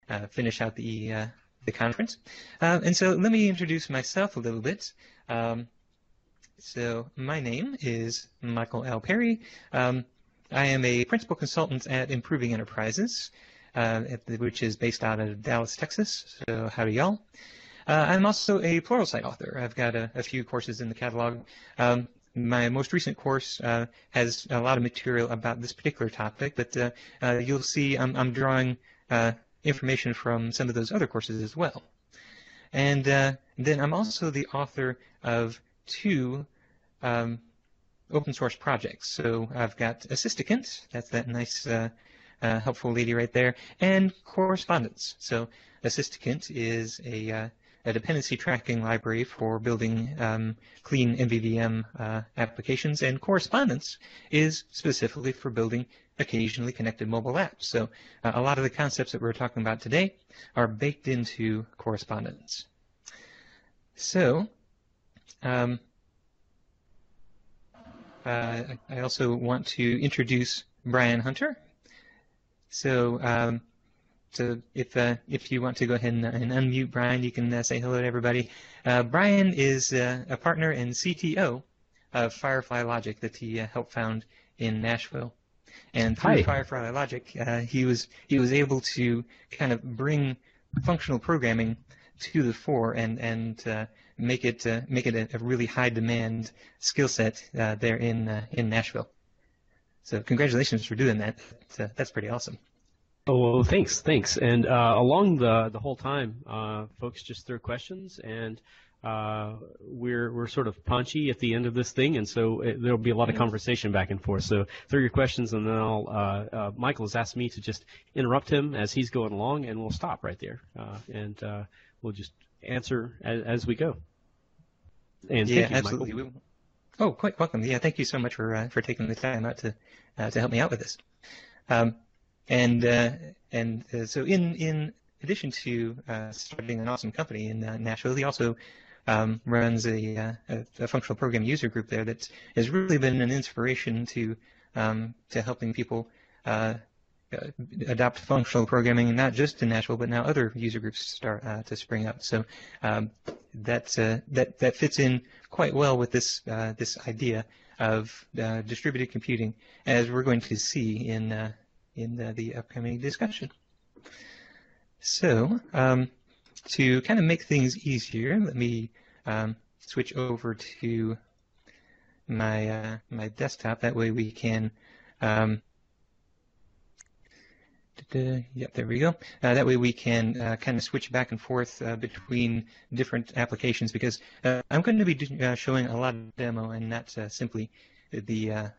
finish out the conference. And so let me introduce myself a little bit. So my name is Michael L. Perry. I am a principal consultant at Improving Enterprises, which is based out of Dallas, Texas. So howdy, y'all. I'm also a Pluralsight author. I've got a few courses in the catalog. My most recent course has a lot of material about this particular topic, but you'll see I'm drawing information from some of those other courses as well. And then I'm also the author of two open source projects. So I've got Assistikent, that's that nice helpful lady right there, and Correspondence. So Assistikent is a dependency tracking library for building clean MVVM applications, and Correspondence is specifically for building occasionally connected mobile apps. So a lot of the concepts that we're talking about today are baked into Correspondence. So I also want to introduce Brian Hunter. So so if you want to go ahead and unmute Brian, you can say hello to everybody. Brian is a partner and CTO of Firefly Logic that he helped found in Nashville. And through Firefly Logic, he was able to kind of bring functional programming to the fore and make it a really high demand skill set there in Nashville. So congratulations for doing that. That's pretty awesome. Oh, well, thanks. And along the whole time, folks just throw questions, and we're sort of punchy at the end of this thing, and so there'll be a lot of conversation back and forth. So throw your questions, and then Michael has asked me to just interrupt him as he's going along, and we'll stop right there, and we'll just answer as we go. And yeah, thank you, absolutely. Michael. Oh, quite welcome. Yeah, thank you so much for taking the time out to help me out with this. So in addition to starting an awesome company in Nashville, he also runs a functional program user group there that has really been an inspiration to helping people adopt functional programming, not just in Nashville, but now other user groups start to spring up. So that fits in quite well with this idea of distributed computing, as we're going to see in the upcoming discussion. So to kind of make things easier, let me switch over to my desktop. That way we can yep, there we go. That way we can kind of switch back and forth between different applications, because I'm going to be showing a lot of demo and not simply the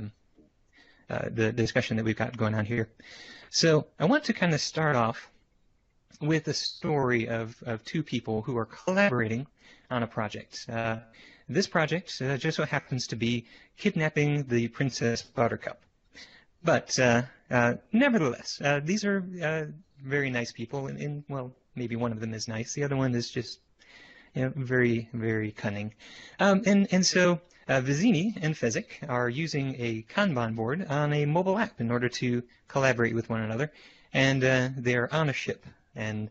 discussion that we've got going on here. So I want to kind of start off with a story of two people who are collaborating on a project. This project just so happens to be kidnapping the Princess Buttercup. But nevertheless, these are very nice people, and well, maybe one of them is nice. The other one is just very, very cunning. And so Vizzini and Fezzik are using a Kanban board on a mobile app in order to collaborate with one another, and they're on a ship. And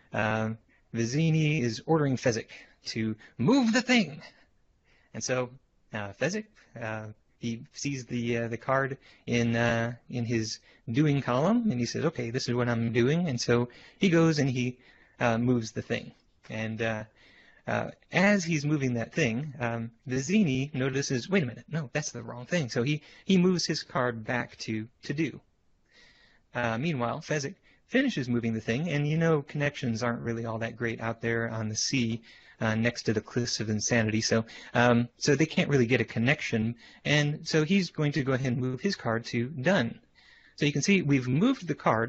Vizzini is ordering Fezzik to move the thing. And so Fezzik, he sees the card in his doing column, and he says, okay, this is what I'm doing. And so he goes and he moves the thing. And as he's moving that thing, Vizzini notices, wait a minute, no, that's the wrong thing. So he moves his card back to do. Meanwhile, Fezzik finishes moving the thing, and connections aren't really all that great out there on the sea next to the Cliffs of Insanity, so they can't really get a connection, and so he's going to go ahead and move his card to done. So you can see we've moved the card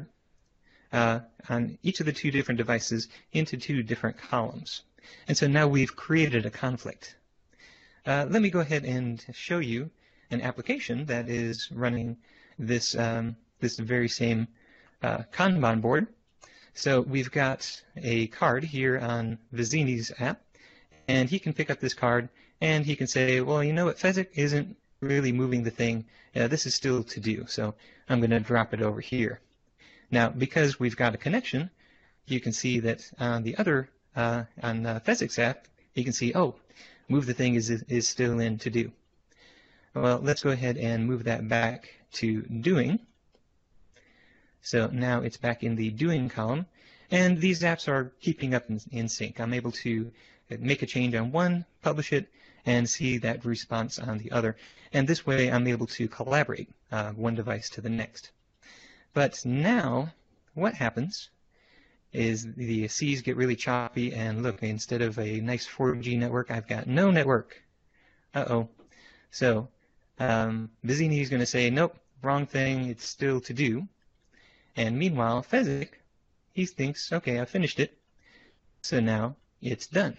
on each of the two different devices into two different columns, and so now we've created a conflict. Let me go ahead and show you an application that is running this very same Kanban board. So we've got a card here on Vizzini's app, and he can pick up this card and he can say, well, you know what, Fezzik isn't really moving the thing. This is still to do, so I'm going to drop it over here. Now, because we've got a connection, you can see that on the other, on Fezzik's app, you can see, oh, move the thing is still in to do. Well, let's go ahead and move that back to doing. So now it's back in the doing column, and these apps are keeping up in sync. I'm able to make a change on one, publish it, and see that response on the other. And this way I'm able to collaborate one device to the next. But now what happens is the C's get really choppy, and look, instead of a nice 4G network, I've got no network. Uh-oh. So Vizzini is going to say, nope, wrong thing, it's still to do. And meanwhile, Fezzik, he thinks, okay, I finished it, so now it's done.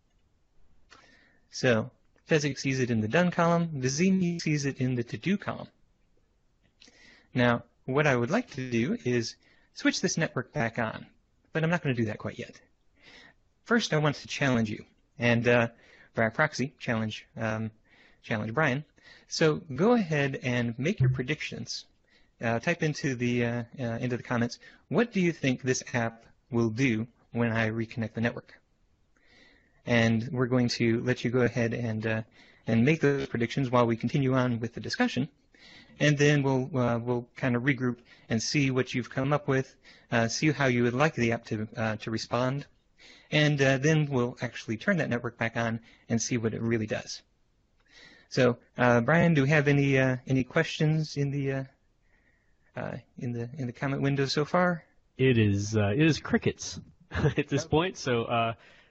So Fezzik sees it in the done column, Vizzini sees it in the to-do column. Now, what I would like to do is switch this network back on, but I'm not going to do that quite yet. First, I want to challenge you, and via proxy, challenge Brian. So go ahead and make your predictions. Type into the comments, what do you think this app will do when I reconnect the network? And we're going to let you go ahead and make those predictions while we continue on with the discussion. And then we'll kind of regroup and see what you've come up with, see how you would like the app to respond, and then we'll actually turn that network back on and see what it really does. So, Brian, do we have any questions in the comment window so far? It is crickets at this point. So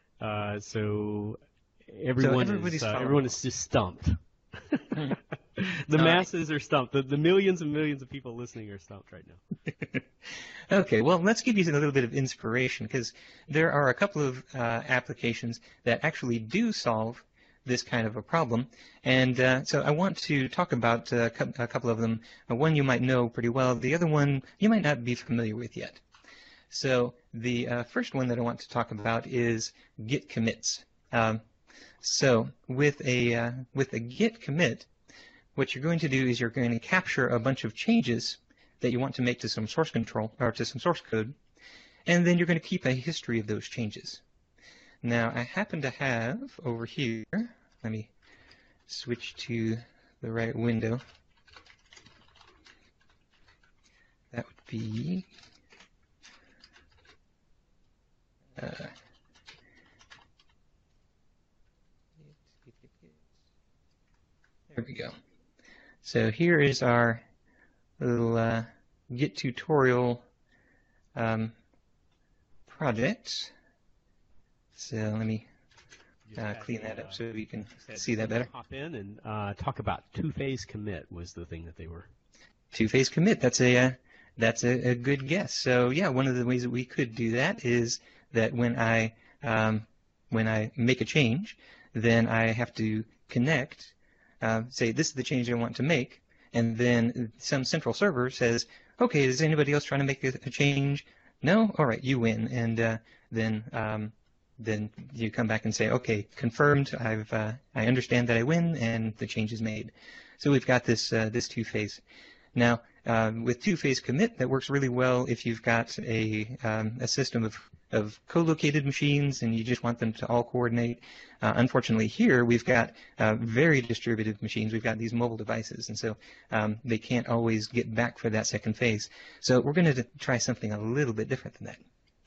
everyone is just stumped. The masses are stumped. The millions and millions of people listening are stumped right now. Okay, well, let's give you a little bit of inspiration, because there are a couple of applications that actually do solve this kind of a problem. And so I want to talk about a couple of them. One you might know pretty well. The other one you might not be familiar with yet. So the first one that I want to talk about is git commits. So with a git commit, what you're going to do is you're going to capture a bunch of changes that you want to make to some source control or to some source code, and then you're going to keep a history of those changes. Now, I happen to have over here, let me switch to the right window. That would be there we go. So here is our little Git tutorial project. So let me clean that up so you can see that better. Hop in and talk about two-phase commit was the thing that they were. Two-phase commit. That's a good guess. So yeah, one of the ways that we could do that is that when I make a change, then I have to connect. Say this is the change I want to make, and then some central server says, okay, is anybody else trying to make a change? No? All right, you win. And then you come back and say, okay, confirmed, I understand that I win, and the change is made. So we've got this two-phase. Now, with two-phase commit, that works really well if you've got a system of co-located machines and you just want them to all coordinate. Unfortunately here we've got very distributed machines. We've got these mobile devices, and so they can't always get back for that second phase. So we're going to try something a little bit different than that.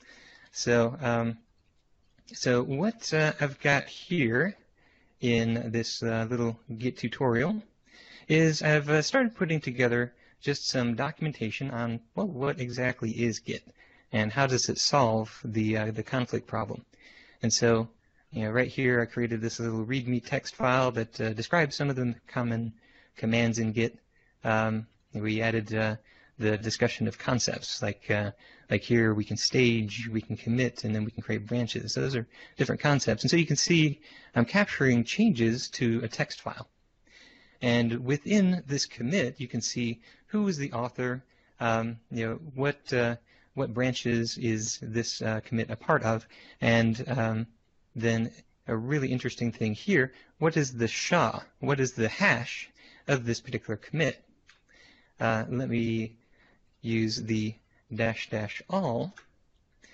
So so what I've got here in this little Git tutorial is I've started putting together just some documentation on, well, what exactly is Git and how does it solve the conflict problem. And so, you know, right here I created this little README text file that describes some of the common commands in Git. We added the discussion of concepts, like here we can stage, we can commit, and then we can create branches. So those are different concepts. And so you can see I'm capturing changes to a text file. And within this commit, you can see who is the author, you know, what branches is this commit a part of, and then a really interesting thing here, what is the SHA, what is the hash of this particular commit? Let me use the -- all,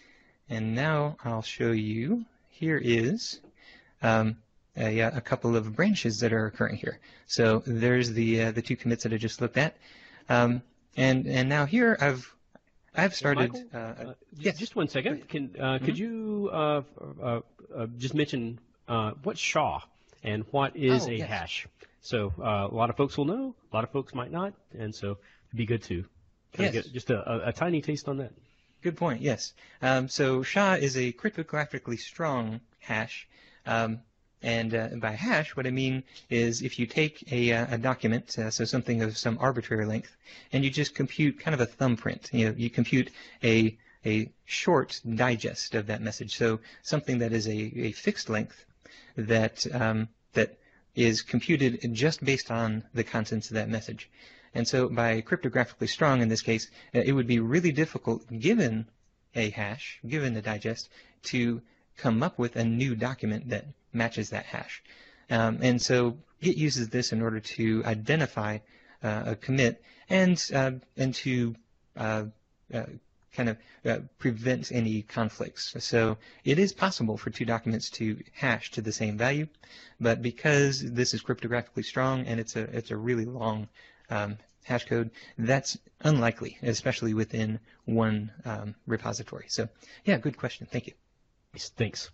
And now I'll show you, here is a couple of branches that are occurring here. So there's the two commits that I just looked at. And now here I've started. Michael, Yes. Just one second. Could you just mention what's SHA and what is a yes. hash? So a lot of folks will know, a lot of folks might not, and so it'd be good to kind of Yes. get just a tiny taste on that. Good point. Yes. So SHA is a cryptographically strong hash. And by hash, what I mean is if you take a document, so something of some arbitrary length, and you just compute kind of a thumbprint. You compute a short digest of that message. So something that is a fixed length that that is computed just based on the contents of that message. And so by cryptographically strong in this case, it would be really difficult, given a hash, given a digest, to come up with a new document that matches that hash. And so Git uses this in order to identify a commit and to kind of prevent any conflicts. So it is possible for two documents to hash to the same value, but because this is cryptographically strong and it's a really long hash code, that's unlikely, especially within one repository. So yeah, good question. Thank you. Thanks.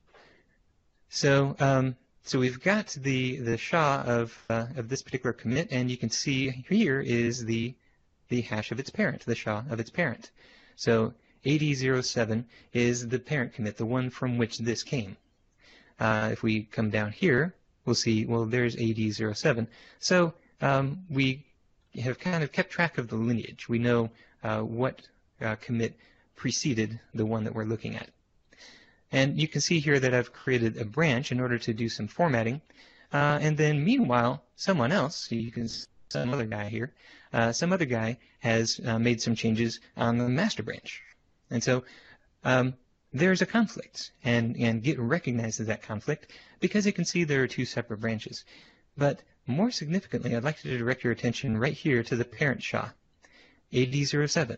So so we've got the SHA of this particular commit, and you can see here is the hash of its parent, the SHA of its parent. So AD07 is the parent commit, the one from which this came. If we come down here, we'll see, well, there's AD07. So we have kind of kept track of the lineage. We know what commit preceded the one that we're looking at. And you can see here that I've created a branch in order to do some formatting. And then meanwhile, someone else, you can see some other guy here, some other guy has made some changes on the master branch. And so there's a conflict, and Git recognizes that conflict because it can see there are two separate branches. But more significantly, I'd like to direct your attention right here to the parent SHA, AD07.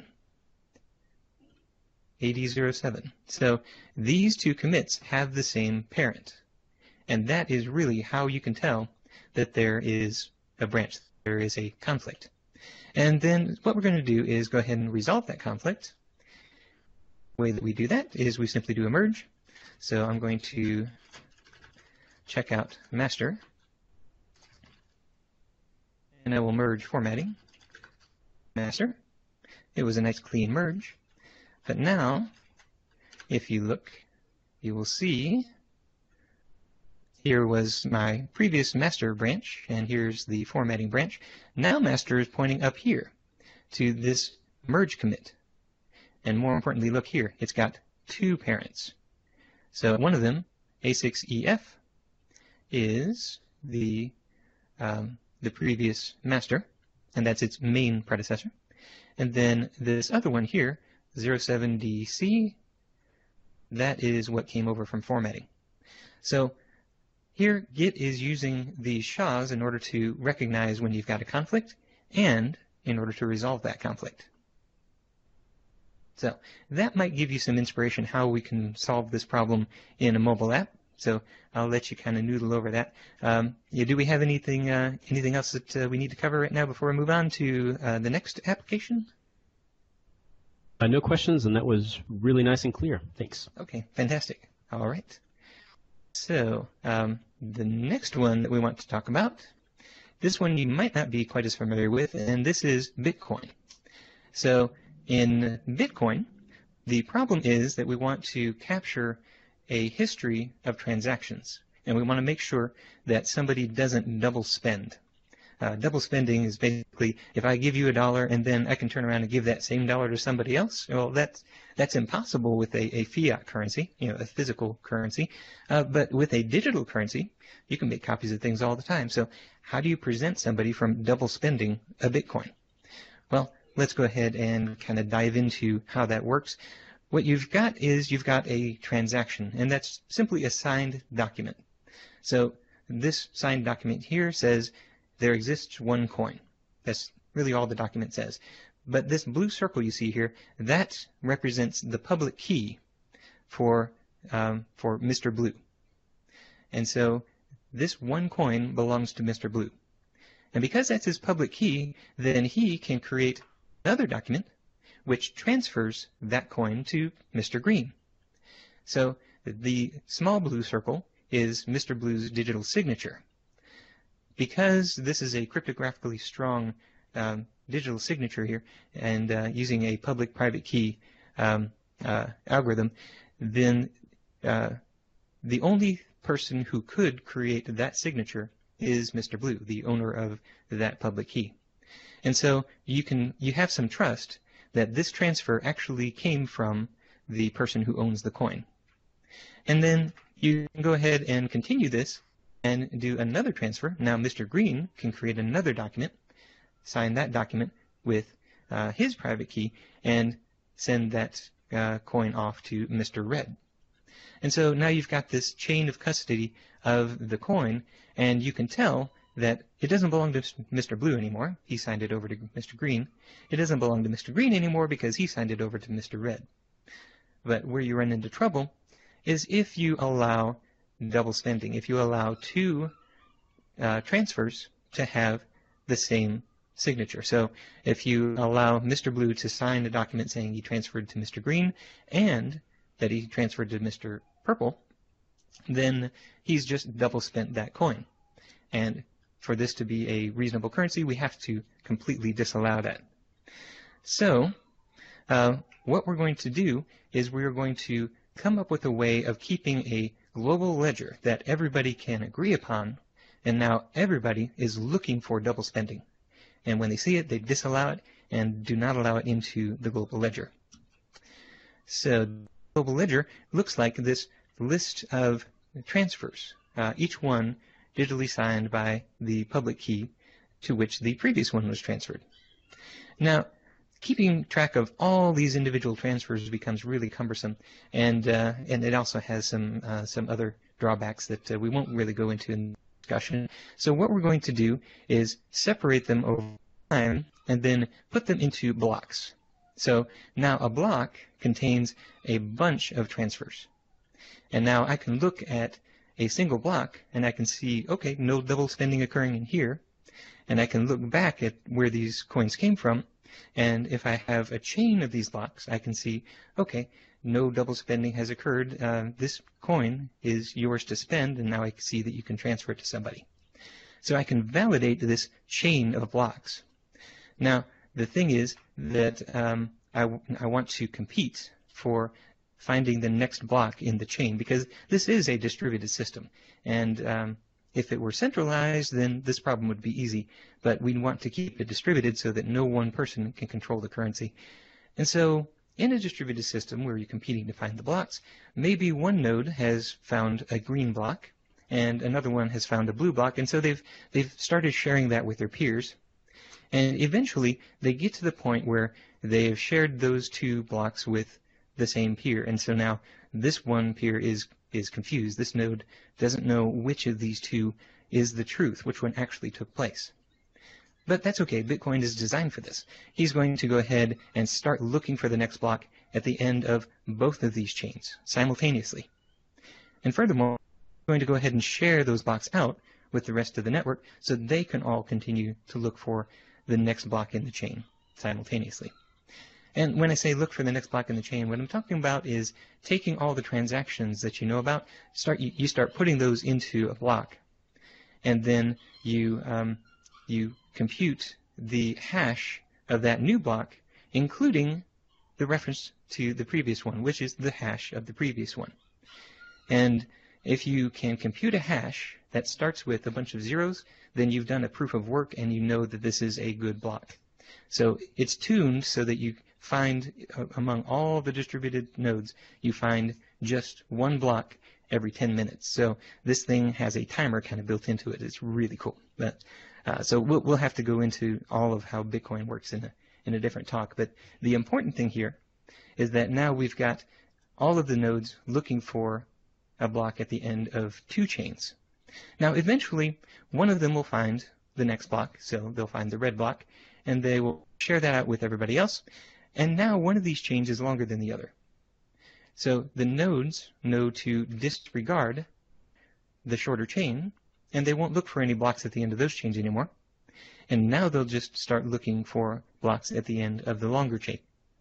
AD07. So these two commits have the same parent. And that is really how you can tell that there is a branch, there is a conflict. And then what we're going to do is go ahead and resolve that conflict. The way that we do that is we simply do a merge. So I'm going to check out master, and I will merge formatting, master. It was a nice clean merge. But now, if you look, you will see here was my previous master branch, and here's the formatting branch. Now master is pointing up here to this merge commit. And more importantly, look here, it's got two parents. So one of them, A6EF, is the previous master, and that's its main predecessor. And then this other one here, 07DC, that is what came over from formatting. So here Git is using these SHAs in order to recognize when you've got a conflict and in order to resolve that conflict. So that might give you some inspiration how we can solve this problem in a mobile app. So I'll let you kind of noodle over that. Do we have anything else that we need to cover right now before we move on to the next application? No questions, and that was really nice and clear. Thanks. Okay, fantastic. All right. So the next one that we want to talk about, this one you might not be quite as familiar with, and this is Bitcoin. So in Bitcoin, the problem is that we want to capture a history of transactions, and we want to make sure that somebody doesn't double spend. Double spending is basically if I give you $1 and then I can turn around and give that same dollar to somebody else. Well, that's impossible with a fiat currency, a physical currency. But with a digital currency, you can make copies of things all the time. So how do you present somebody from double spending a Bitcoin? Well, let's go ahead and kind of dive into how that works. What you've got is you've got a transaction, and that's simply a signed document. So this signed document here says there exists one coin. That's really all the document says. But this blue circle you see here, that represents the public key for Mr. Blue. And so this one coin belongs to Mr. Blue. And because that's his public key, then he can create another document which transfers that coin to Mr. Green. So the small blue circle is Mr. Blue's digital signature. Because this is a cryptographically strong digital signature here, and using a public-private key algorithm, then the only person who could create that signature is Mr. Blue, the owner of that public key. And so you have some trust that this transfer actually came from the person who owns the coin. And then you can go ahead and continue this and do another transfer. Now Mr. Green can create another document, sign that document with his private key, and send that coin off to Mr. Red. And so now you've got this chain of custody of the coin, and you can tell that it doesn't belong to Mr. Blue anymore. He signed it over to Mr. Green. It doesn't belong to Mr. Green anymore because he signed it over to Mr. Red. But where you run into trouble is if you allow double spending, if you allow two transfers to have the same signature. So if you allow Mr. Blue to sign a document saying he transferred to Mr. Green and that he transferred to Mr. Purple, then he's just double spent that coin. And for this to be a reasonable currency, we have to completely disallow that. So what we're going to do is we're going to come up with a way of keeping a global ledger that everybody can agree upon, and now everybody is looking for double spending. And when they see it, they disallow it and do not allow it into the global ledger. So the global ledger looks like this list of transfers, each one digitally signed by the public key to which the previous one was transferred. Now, keeping track of all these individual transfers becomes really cumbersome, and it also has some other drawbacks that we won't really go into in the discussion. So what we're going to do is separate them over time and then put them into blocks. So now a block contains a bunch of transfers. And now I can look at a single block and I can see, okay, no double spending occurring in here. And I can look back at where these coins came from. And if I have a chain of these blocks, I can see, okay, no double spending has occurred. This coin is yours to spend, and now I can see that you can transfer it to somebody. So I can validate this chain of blocks. Now, the thing is that I want to compete for finding the next block in the chain, because this is a distributed system. And if it were centralized, then this problem would be easy. But we want to keep it distributed so that no one person can control the currency. And so in a distributed system where you're competing to find the blocks, maybe one node has found a green block and another one has found a blue block. And so they've started sharing that with their peers. And eventually they get to the point where they have shared those two blocks with the same peer. And so now this one peer is confused. This node doesn't know which of these two is the truth, which one actually took place. But that's okay. Bitcoin is designed for this. He's going to go ahead and start looking for the next block at the end of both of these chains simultaneously. And furthermore, we're going to go ahead and share those blocks out with the rest of the network so they can all continue to look for the next block in the chain simultaneously. And when I say look for the next block in the chain, what I'm talking about is taking all the transactions that you know about, you start putting those into a block, and then you compute the hash of that new block, including the reference to the previous one, which is the hash of the previous one. And if you can compute a hash that starts with a bunch of zeros, then you've done a proof of work and you know that this is a good block. So it's tuned so that you find among all the distributed nodes, you find just one block every 10 minutes. So this thing has a timer kind of built into it. It's really cool. But, so we'll have to go into all of how Bitcoin works in a different talk. But the important thing here is that now we've got all of the nodes looking for a block at the end of two chains. Now eventually one of them will find the next block, so they'll find the red block, and they will share that out with everybody else. And now one of these chains is longer than the other. So the nodes know to disregard the shorter chain, and they won't look for any blocks at the end of those chains anymore. And now they'll just start looking for blocks at the end of the longer chain.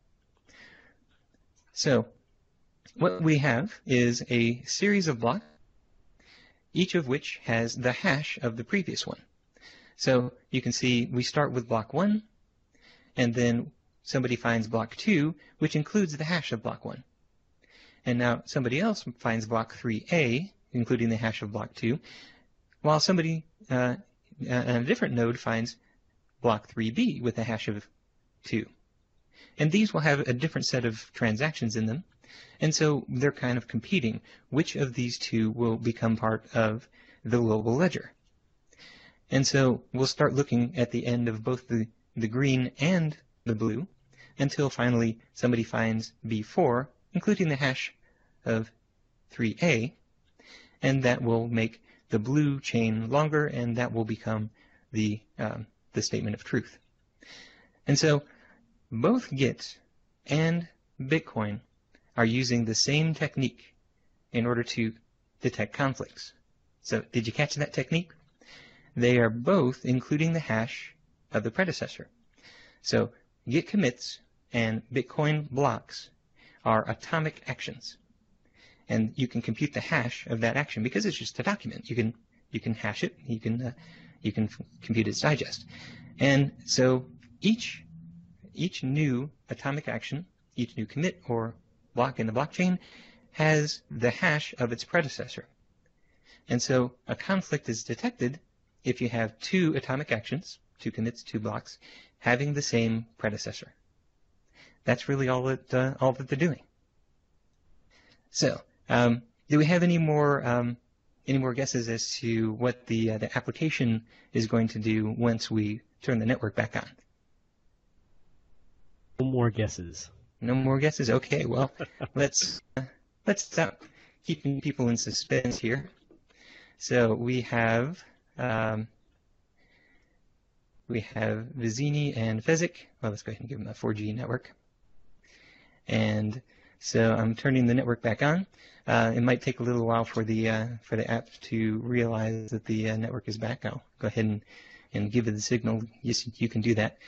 So what we have is a series of blocks, each of which has the hash of the previous one. So you can see we start with block 1, and then somebody finds block 2, which includes the hash of block 1. And now somebody else finds block 3a, including the hash of block 2, while somebody on a different node finds block 3b with a hash of 2. And these will have a different set of transactions in them, and so they're kind of competing. Which of these two will become part of the global ledger? And so we'll start looking at the end of both the green and the blue until finally somebody finds B4, including the hash of 3a, and that will make the blue chain longer, and that will become the statement of truth. And so both Git and Bitcoin are using the same technique in order to detect conflicts. So did you catch that technique? They are both including the hash of the predecessor. So Git commits and Bitcoin blocks are atomic actions. And you can compute the hash of that action because it's just a document. You can hash it. You can compute its digest. And so each new atomic action, each new commit or block in the blockchain has the hash of its predecessor. And so a conflict is detected if you have two atomic actions, two commits, two blocks, having the same predecessor. That's really all that they're doing. So, do we have any more guesses as to what the application is going to do once we turn the network back on? No more guesses. No more guesses? Okay, well, let's stop keeping people in suspense here. So we have Vizzini and Fezzik. Well, let's go ahead and give them a 4G network. And so I'm turning the network back on. It might take a little while for the app to realize that the network is back. I'll go ahead and give it the signal. Yes, you can do that.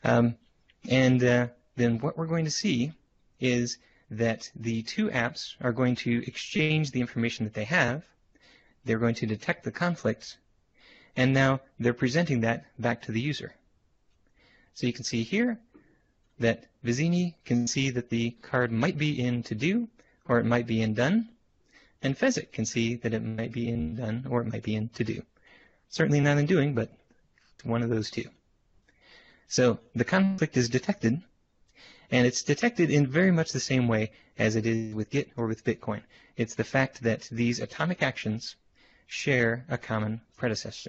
Then what we're going to see is that the two apps are going to exchange the information that they have. They're going to detect the conflicts, and now they're presenting that back to the user. So you can see here that Vizzini can see that the card might be in to do, or it might be in done, and Fezzik can see that it might be in done, or it might be in to do. Certainly not in doing, but one of those two. So the conflict is detected, and it's detected in very much the same way as it is with Git or with Bitcoin. It's the fact that these atomic actions share a common predecessor.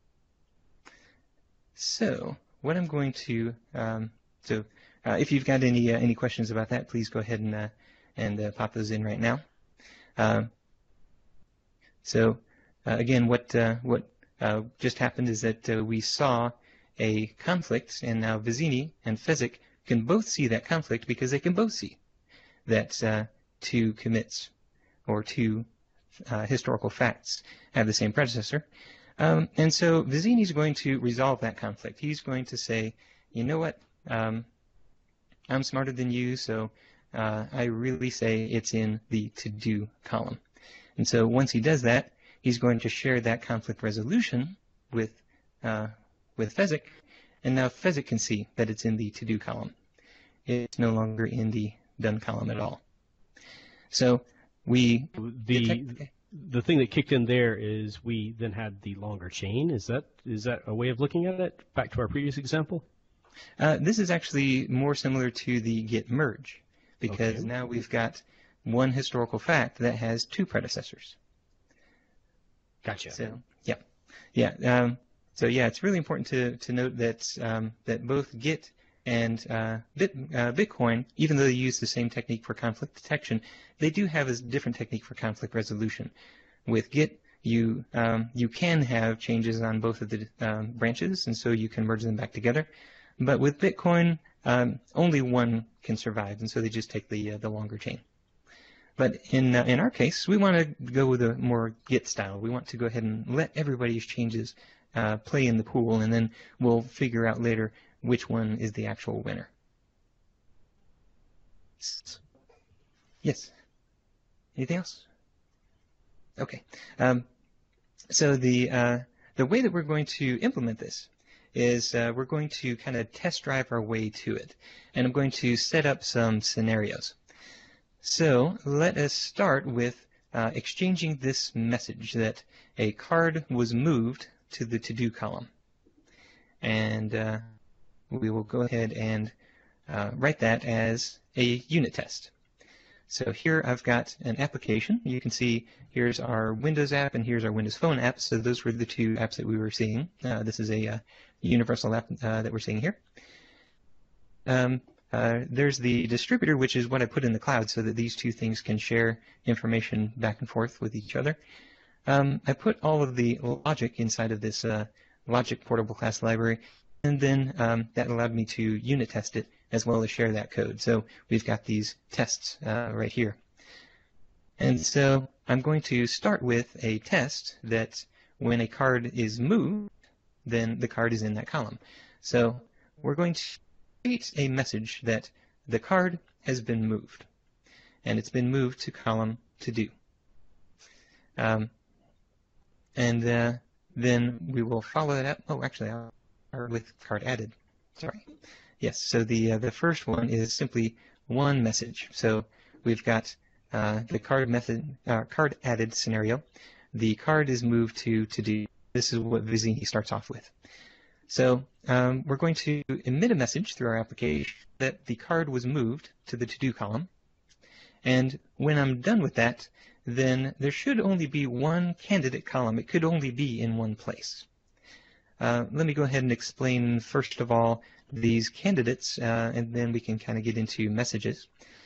So what I'm going to if you've got any questions about that, please go ahead and pop those in right now. Again, what just happened is that we saw a conflict, and now Vizzini and Fezzik can both see that conflict because they can both see that two commits or two historical facts have the same predecessor. And so Vizzini is going to resolve that conflict. He's going to say, you know what, I'm smarter than you, so I really say it's in the to-do column. And so once he does that, he's going to share that conflict resolution with Fezzik, and now Fezzik can see that it's in the to-do column. It's no longer in the done column at all. So we the thing that kicked in there is we then had the longer chain. Is that a way of looking at it? Back to our previous example. This is actually more similar to the Git merge, because now we've got one historical fact that has two predecessors. Gotcha. So yeah. So yeah, it's really important to note that that both Git and Bitcoin, even though they use the same technique for conflict detection, they do have a different technique for conflict resolution. With Git, you can have changes on both of the branches, and so you can merge them back together. But with Bitcoin, only one can survive, and so they just take the longer chain. But in our case, we want to go with a more Git style. We want to go ahead and let everybody's changes play in the pool, and then we'll figure out later which one is the actual winner. Yes? Anything else? Okay. So the way that we're going to implement this is we're going to kind of test drive our way to it. And I'm going to set up some scenarios. So let us start with exchanging this message that a card was moved to the to-do column. And we will go ahead and write that as a unit test. So here I've got an application. You can see here's our Windows app and here's our Windows Phone app. So those were the two apps that we were seeing. This is a universal app that we're seeing here. There's the distributor, which is what I put in the cloud so that these two things can share information back and forth with each other. I put all of the logic inside of this logic portable class library, and then that allowed me to unit test it as well as share that code. So we've got these tests right here. And so I'm going to start with a test that when a card is moved, then the card is in that column. So we're going to create a message that the card has been moved, and it's been moved to column to do. Then we will follow that up. Oh, actually, I'll start with card added. Sorry. Yes, so the first one is simply one message. So we've got the card added scenario. The card is moved to do. This is what Vizzini starts off with. So we're going to emit a message through our application that the card was moved to the to-do column. And when I'm done with that, then there should only be one candidate column. It could only be in one place. Let me go ahead and explain, first of all, these candidates, and then we can kind of get into messages.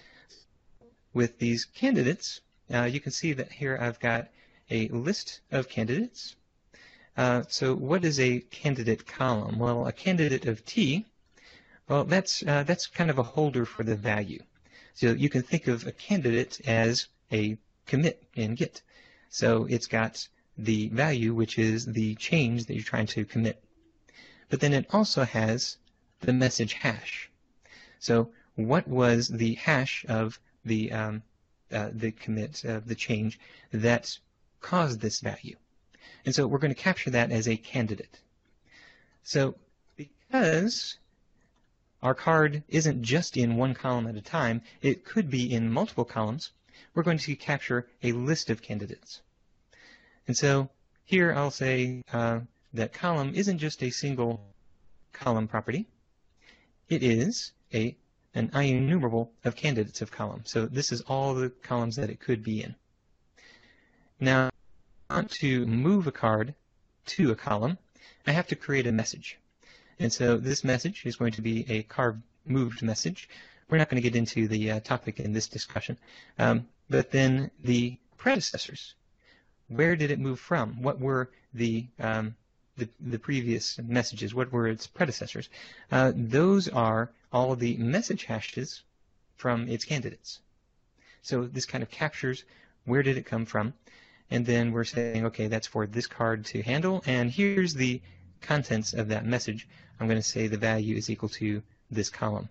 With these candidates, you can see that here I've got a list of candidates. So what is a candidate column? Well, a candidate of T, well, that's kind of a holder for the value. So you can think of a candidate as a commit in Git. So it's got the value, which is the change that you're trying to commit. But then it also has the message hash. So what was the hash of the commit, the change that caused this value? And so we're going to capture that as a candidate. So because our card isn't just in one column at a time, it could be in multiple columns, we're going to capture a list of candidates. And so here I'll say that column isn't just a single column property. It is an IEnumerable of candidates of column. So this is all the columns that it could be in. Now, I want to move a card to a column, I have to create a message. And so this message is going to be a card moved message. We're not going to get into the topic in this discussion. But then the predecessors, where did it move from? What were the previous messages? What were its predecessors? Those are all the message hashes from its candidates. So this kind of captures where did it come from. And then we're saying, okay, that's for this card to handle. And here's the contents of that message. I'm going to say the value is equal to this column.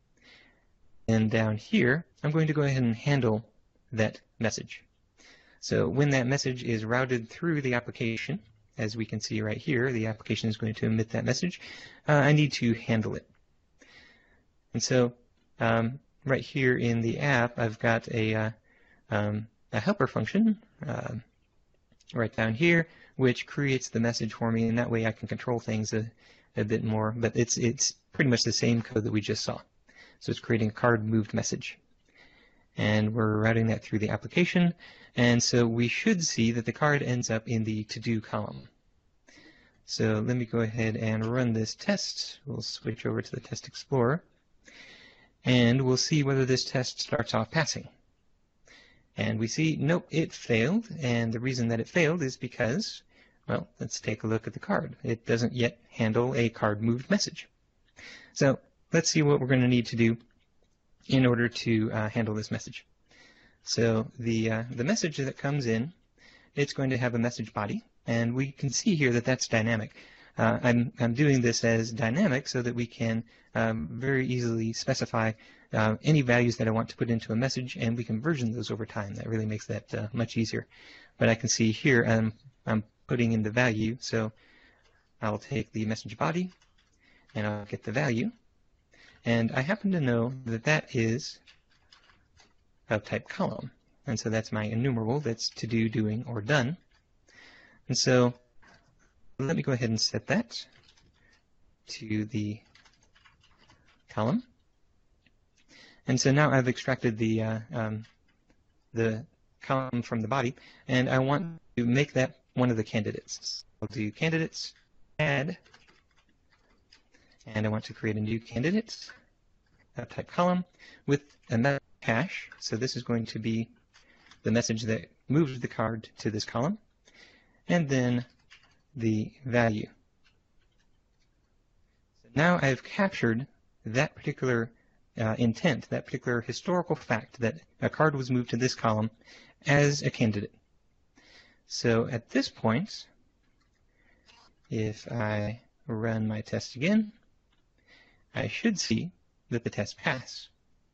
And down here, I'm going to go ahead and handle that message. So when that message is routed through the application, as we can see right here, the application is going to emit that message. I need to handle it. And so right here in the app, I've got a helper function right down here, which creates the message for me, and that way I can control things a bit more. But it's pretty much the same code that we just saw. So it's creating a card moved message. And we're routing that through the application. And so we should see that the card ends up in the to-do column. So let me go ahead and run this test. We'll switch over to the Test Explorer. And we'll see whether this test starts off passing. And we see, nope, it failed. And the reason that it failed is because, well, let's take a look at the card. It doesn't yet handle a card moved message. So let's see what we're going to need to do in order to handle this message. So the message that comes in, it's going to have a message body, and we can see here that that's dynamic. I'm doing this as dynamic so that we can very easily specify any values that I want to put into a message, and we can version those over time. That really makes that much easier. But I can see here I'm putting in the value, so I'll take the message body, and I'll get the value. And I happen to know that that is of type column. And so that's my enumerable. That's to do, doing, or done. And so let me go ahead and set that to the column. And so now I've extracted the column from the body, and I want to make that one of the candidates. I'll do candidates, add, and I want to create a new candidate, type column, with a message hash. So this is going to be the message that moves the card to this column, and then the value. So now I've captured that particular intent, that particular historical fact that a card was moved to this column as a candidate. So at this point, if I run my test again, I should see that the test passed.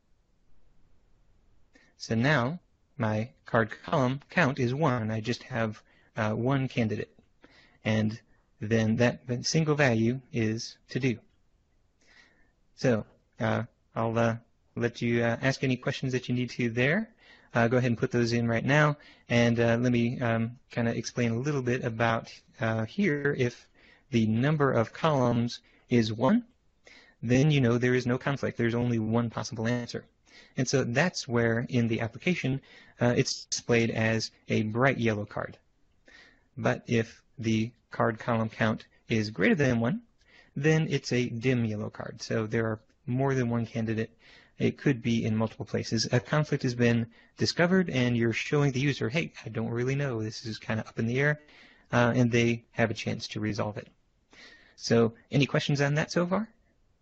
So now my card column count is 1. I just have one candidate. And then that single value is to do. So I'll let you ask any questions that you need to there. Go ahead and put those in right now. And let me kind of explain a little bit about here. If the number of columns is 1, then you know there is no conflict. There's only one possible answer. And so that's where in the application it's displayed as a bright yellow card. But if the card column count is greater than 1, then it's a dim yellow card. So there are more than one candidate. It could be in multiple places. A conflict has been discovered, and you're showing the user, hey, I don't really know. This is kind of up in the air, and they have a chance to resolve it. So any questions on that so far?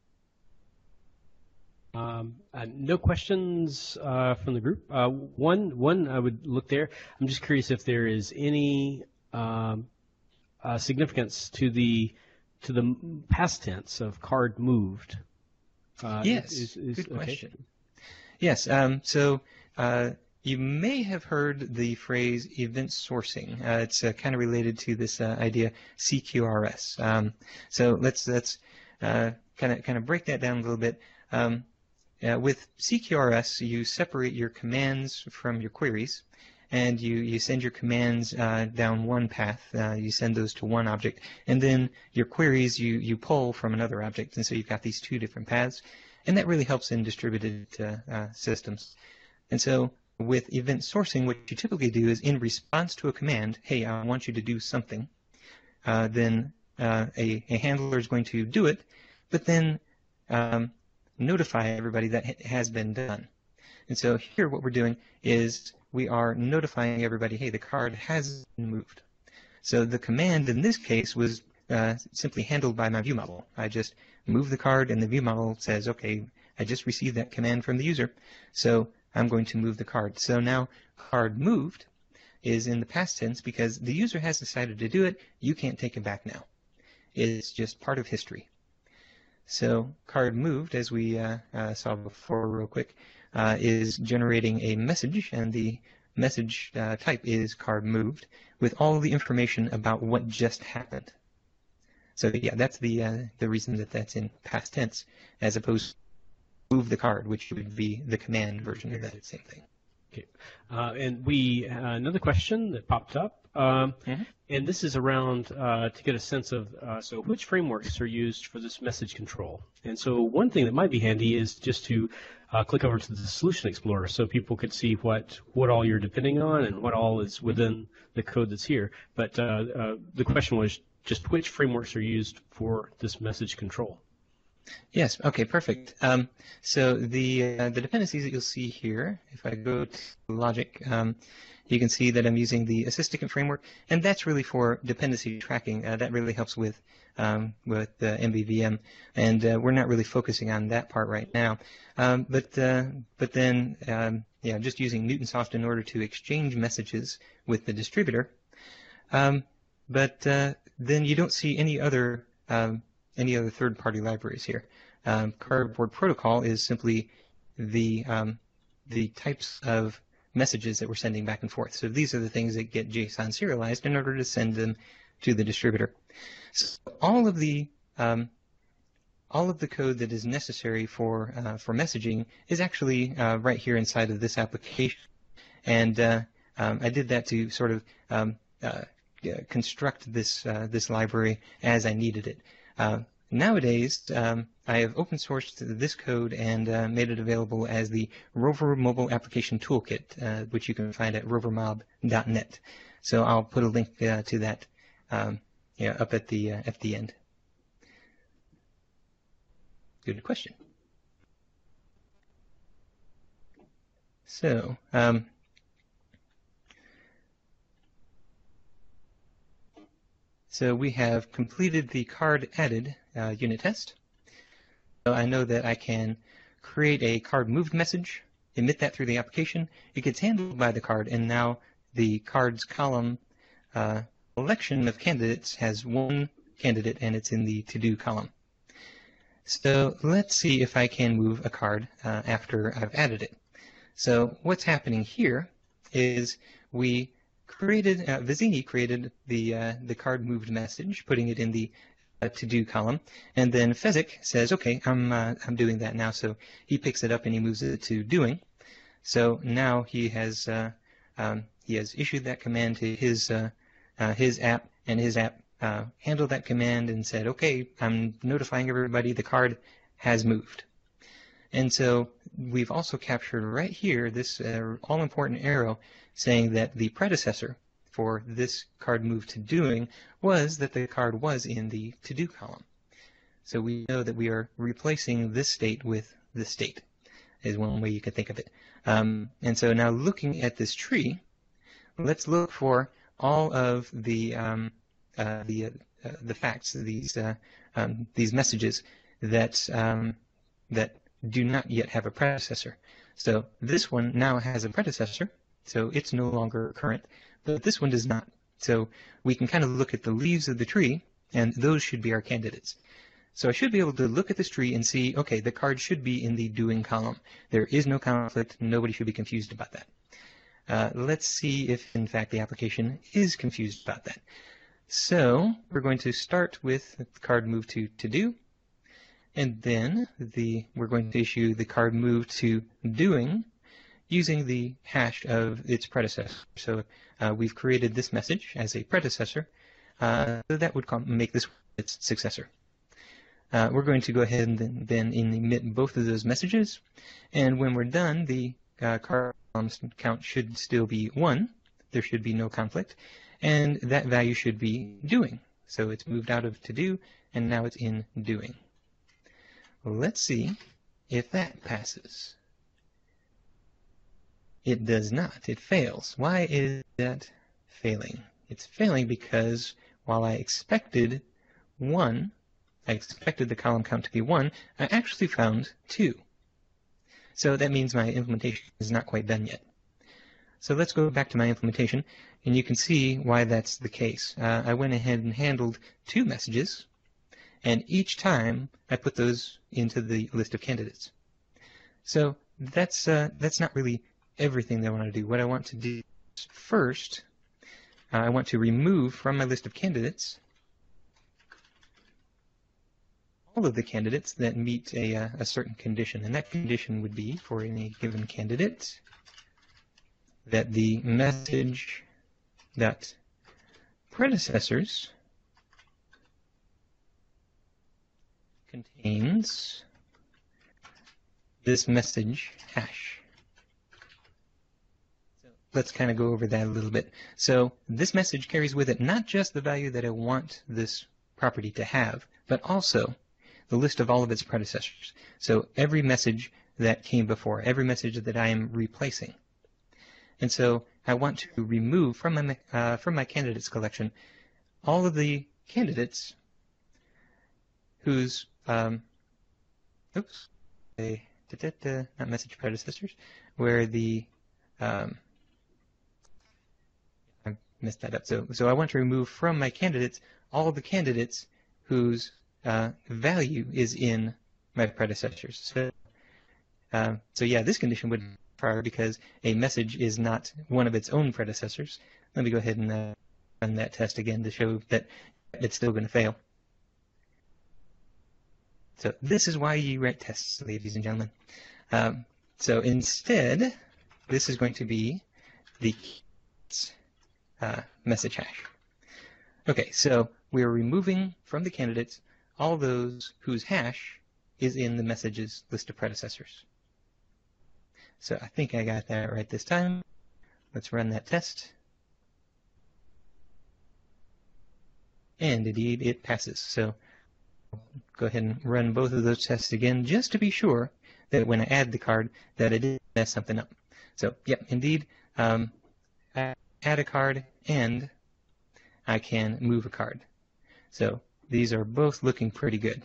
No questions from the group. One I would look there. I'm just curious if there is any significance to the past tense of card moved. Yes, good question. Okay. Yes, so you may have heard the phrase event sourcing. It's kind of related to this idea CQRS. So let's kind of break that down a little bit. With CQRS, you separate your commands from your queries, and you send your commands down one path. You send those to one object, and then your queries you pull from another object. And so you've got these two different paths, and that really helps in distributed systems. And so with event sourcing, what you typically do is in response to a command, hey, I want you to do something, then a handler is going to do it, but then notify everybody that it has been done. And so here what we're doing is we are notifying everybody, hey, the card has been moved. So the command in this case was simply handled by my view model. I just move the card, and the view model says, okay, I just received that command from the user, so I'm going to move the card. So now card moved is in the past tense because the user has decided to do it. You can't take it back now. It's just part of history. So card moved, as we saw before real quick, is generating a message, and the message type is card moved with all the information about what just happened. So yeah, that's the reason that that's in past tense, as opposed to move the card, which would be the command version of that same thing. Okay, and we another question that popped up. And this is around to get a sense of, so which frameworks are used for this message control? And so one thing that might be handy is just to click over to the Solution Explorer so people could see what all you're depending on and what all is within the code that's here. But the question was just which frameworks are used for this message control? Yes, okay, perfect. So the dependencies that you'll see here, if I go to logic, you can see that I'm using the Assisticant framework, and that's really for dependency tracking. That really helps with the MVVM, and we're not really focusing on that part right now. But then just using Newtonsoft in order to exchange messages with the distributor. But then you don't see any other third-party libraries here. Cardboard Protocol is simply the types of messages that we're sending back and forth. So these are the things that get JSON serialized in order to send them to the distributor. So all of the code that is necessary for messaging is actually right here inside of this application, and I did that to sort of construct this library as I needed it. Nowadays, I have open sourced this code and made it available as the Rover Mobile Application Toolkit, which you can find at rovermob.net. So I'll put a link to that up at the end. Good question. So we have completed the card added unit test. So I know that I can create a card moved message, emit that through the application. It gets handled by the card, and now the cards column collection of candidates has one candidate, and it's in the to-do column. So let's see if I can move a card after I've added it. So what's happening here is we created, Vizzini created the card moved message, putting it in the to-do column, and then Fezzik says, okay, I'm doing that now, so he picks it up and he moves it to doing. So now he has issued that command to his app, and his app handled that command and said, okay, I'm notifying everybody the card has moved. And so we've also captured right here this all-important arrow saying that the predecessor for this card move to doing was that the card was in the to-do column. So we know that we are replacing this state with this state, is one way you could think of it. And so now looking at this tree, let's look for all of the facts, these messages that do not yet have a predecessor. So this one now has a predecessor, so it's no longer current, but this one does not. So we can kind of look at the leaves of the tree, and those should be our candidates. So I should be able to look at this tree and see, okay, the card should be in the doing column. There is no conflict. Nobody should be confused about that. Let's see if, in fact, the application is confused about that. So we're going to start with the card move to do, and then we're going to issue the card move to doing using the hash of its predecessor. So we've created this message as a predecessor, so that would make this its successor. We're going to go ahead and then emit both of those messages, and when we're done, the card count should still be 1. There should be no conflict, and that value should be doing. So it's moved out of to do, and now it's in doing. Let's see if that passes. It does not. It fails. Why is that failing? It's failing because while I expected 1, I expected the column count to be 1, I actually found 2. So that means my implementation is not quite done yet. So let's go back to my implementation, and you can see why that's the case. I went ahead and handled 2 messages, and each time I put those into the list of candidates. So that's not really everything that I want to do. What I want to do is first, I want to remove from my list of candidates all of the candidates that meet a certain condition, and that condition would be for any given candidate that the message that predecessors contains this message hash. So let's kind of go over that a little bit. So this message carries with it not just the value that I want this property to have, but also the list of all of its predecessors. So every message that came before, every message that I am replacing. And so I want to remove from my candidates collection all of the candidates whose not message predecessors, where the I messed that up. So I want to remove from my candidates all the candidates whose value is in my predecessors. So yeah, this condition would prior because a message is not one of its own predecessors. Let me go ahead and run that test again to show that it's still going to fail. So this is why you write tests, ladies and gentlemen. So instead, this is going to be the message hash. Okay, so we're removing from the candidates all those whose hash is in the messages list of predecessors. So I think I got that right this time. Let's run that test. And indeed, it passes. So go ahead and run both of those tests again, just to be sure that when I add the card, that I didn't mess something up. So, yep, indeed, I add a card, and I can move a card. So these are both looking pretty good.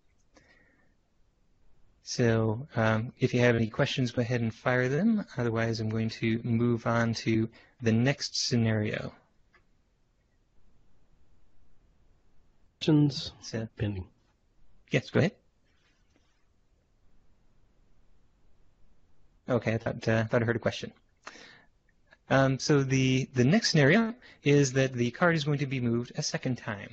So if you have any questions, go ahead and fire them. Otherwise, I'm going to move on to the next scenario. Questions So, pending. yes, go ahead. Okay, I thought I heard a question. So the next scenario is that the card is going to be moved a second time.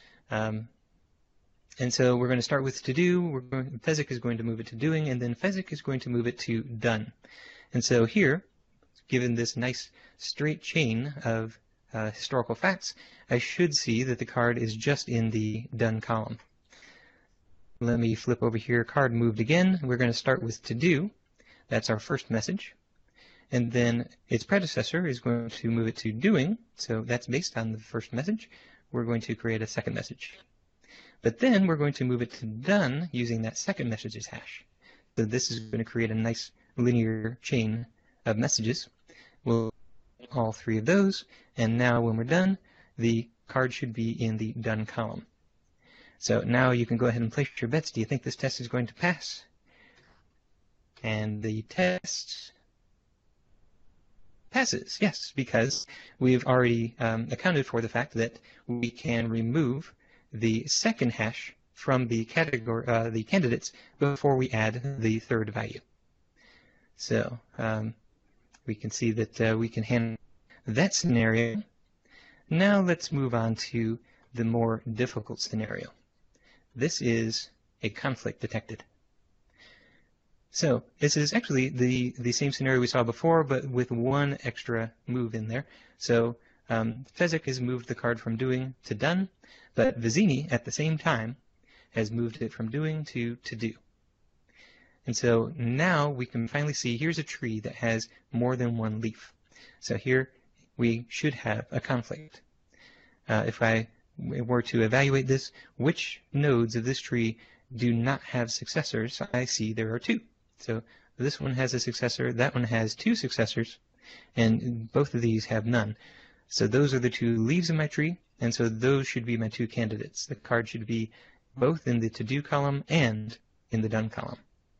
And so we're going to start with to do. Fezzik is going to move it to doing, and then Fezzik is going to move it to done. And so here, given this nice straight chain of historical facts, I should see that the card is just in the done column. Let me flip over here. Card moved again. We're going to start with to do. That's our first message. And then its predecessor is going to move it to doing. So that's based on the first message. We're going to create a second message. But then we're going to move it to done using that second message's hash. So this is going to create a nice linear chain of messages. We'll do all three of those. And now when we're done, the card should be in the done column. So now you can go ahead and place your bets. Do you think this test is going to pass? And the test passes, yes, because we've already accounted for the fact that we can remove the second hash from the category, the candidates, before we add the third value. So we can see that we can handle that scenario. Now let's move on to the more difficult scenario. This is a conflict detected. So this is actually the same scenario we saw before, but with one extra move in there. So Fezzik has moved the card from doing to done, but Vizzini at the same time has moved it from doing to do. And so now we can finally see here's a tree that has more than one leaf. So here we should have a conflict. If I were to evaluate this, which nodes of this tree do not have successors, I see there are two. So this one has a successor, that one has two successors, and both of these have none. So those are the two leaves in my tree, and so those should be my two candidates. The card should be both in the to-do column and in the done column.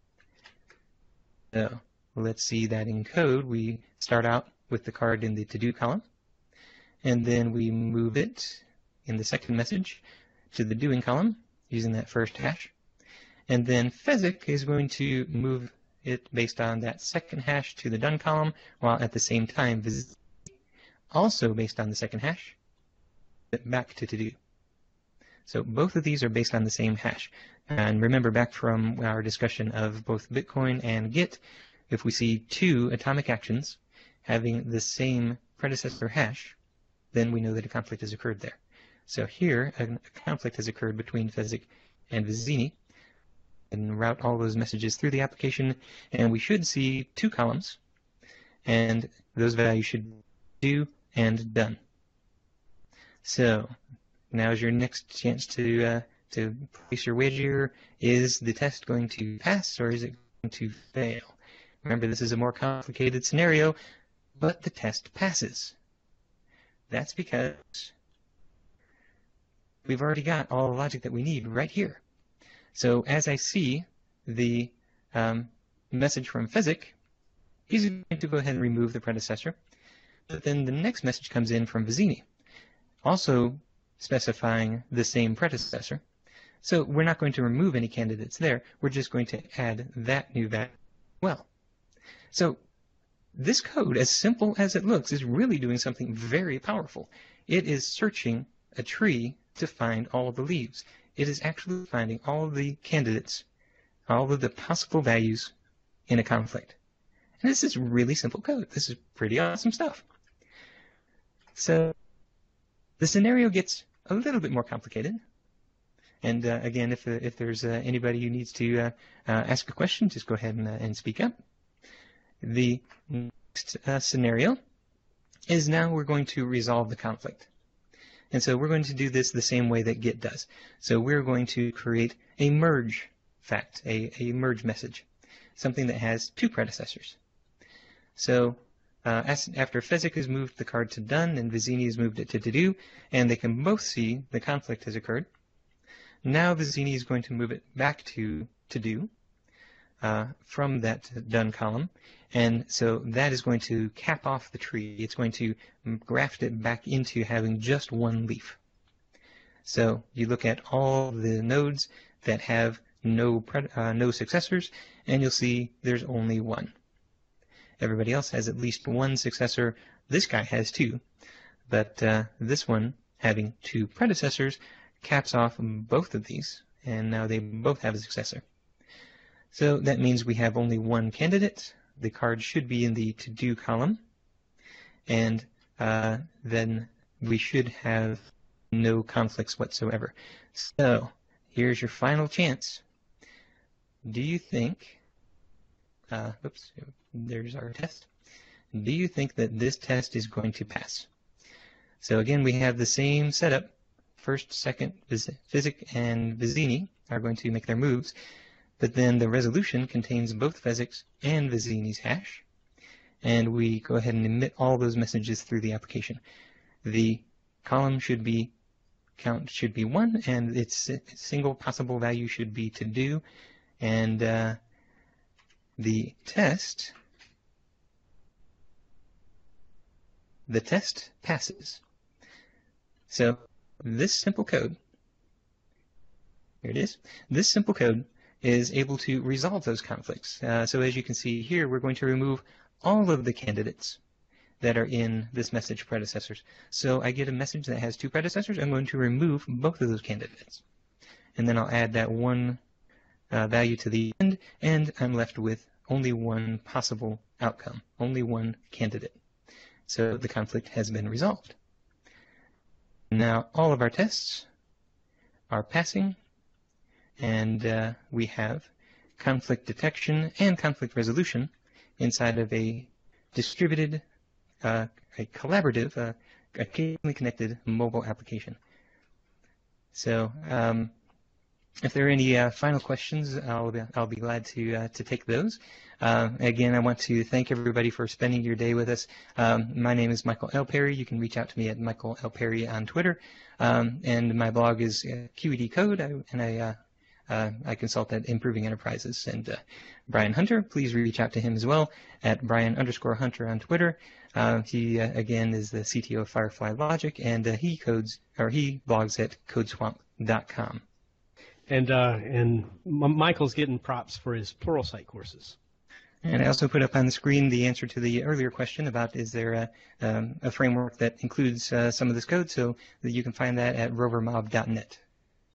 So let's see that in code. We start out with the card in the to-do column, and then we move it in the second message to the doing column using that first hash. And then Fezzik is going to move it based on that second hash to the done column, while at the same time, also based on the second hash, back to do. So both of these are based on the same hash. And remember back from our discussion of both Bitcoin and Git, if we see two atomic actions having the same predecessor hash, then we know that a conflict has occurred there. So here, a conflict has occurred between Fezzik and Vizzini, and route all those messages through the application, and we should see two columns, and those values should be do and done. So now's your next chance to place your wager. Is the test going to pass, or is it going to fail? Remember, this is a more complicated scenario, but the test passes. That's because we've already got all the logic that we need right here. So as I see the message from Fezzik, he's going to go ahead and remove the predecessor. But then the next message comes in from Vizzini, also specifying the same predecessor. So we're not going to remove any candidates there. We're just going to add that new value as well. So this code, as simple as it looks, is really doing something very powerful. It is searching a tree to find all of the leaves. It is actually finding all of the candidates, all of the possible values in a conflict. And this is really simple code. This is pretty awesome stuff. So the scenario gets a little bit more complicated. And again, if there's anybody who needs to ask a question, just go ahead and speak up. The next scenario is now we're going to resolve the conflict. And so we're going to do this the same way that Git does. So we're going to create a merge fact, a merge message, something that has two predecessors. So after Fezzik has moved the card to done and Vizzini has moved it to do, and they can both see the conflict has occurred, now Vizzini is going to move it back to do from that done column. And so that is going to cap off the tree. It's going to graft it back into having just one leaf. So you look at all the nodes that have no successors, and you'll see there's only one. Everybody else has at least one successor. This guy has two, but this one, having two predecessors, caps off both of these, and now they both have a successor. So that means we have only one candidate. The card should be in the to-do column, and then we should have no conflicts whatsoever. So here's your final chance. Do you think, oops, there's our test. Do you think that this test is going to pass? So again, we have the same setup. First, second, Fezzik and Vizzini are going to make their moves, but then the resolution contains both Fezzik's and Vizzini's hash, and we go ahead and emit all those messages through the application. The column should be count should be 1, and its single possible value should be to do, and the test passes. So this simple code, here it is, this simple code is able to resolve those conflicts. So as you can see here, we're going to remove all of the candidates that are in this message predecessors. So I get a message that has two predecessors. I'm going to remove both of those candidates. And then I'll add that one value to the end, and I'm left with only one possible outcome, only one candidate. So the conflict has been resolved. Now all of our tests are passing, and we have conflict detection and conflict resolution inside of a distributed, a collaborative, occasionally connected mobile application. So if there are any final questions, I'll be glad to take those. Again, I want to thank everybody for spending your day with us. My name is Michael L. Perry. You can reach out to me at Michael L. Perry on Twitter. And my blog is QED Code, and I consult at Improving Enterprises. And Brian Hunter, please reach out to him as well at Brian_Hunter on Twitter. He again is the CTO of Firefly Logic, and he blogs at codeswamp.com. And Michael's getting props for his Pluralsight courses. And I also put up on the screen the answer to the earlier question about is there a framework that includes some of this code, so that you can find that at rovermob.net.